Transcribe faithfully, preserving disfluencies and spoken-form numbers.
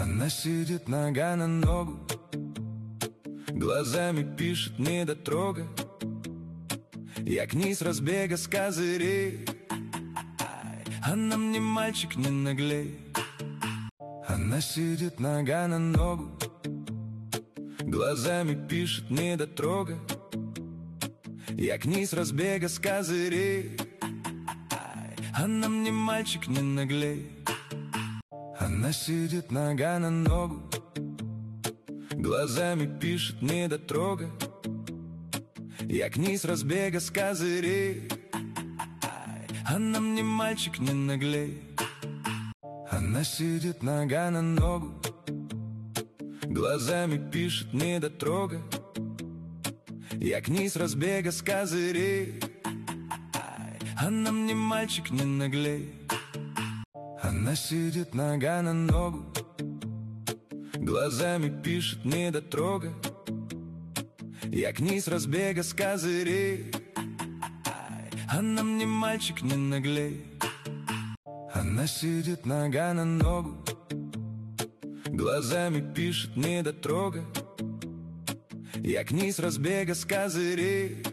Она сидит нога на ногу, глазами пишет недотрога. Я к ней с разбега с козырей, она мне мальчик не наглей. Она сидит нога на ногу, глазами пишет недотрога. Я к ней с разбега с козырей, она мне мальчик не наглей. Она сидит нога на ногу, глазами пишет недотрога. Я к ней с разбега с козырей, она мне мальчик не наглей. Она сидит нога на ногу, глазами пишет недотрога. Я к ней с разбега с козырей, она мне мальчик не наглей. Она сидит нога на ногу, глазами пишет недотрога. Я к ней с разбега с козырей, она мне мальчик не наглей. Она сидит нога на ногу, глазами пишет недотрога. Я к ней с разбега с козырей,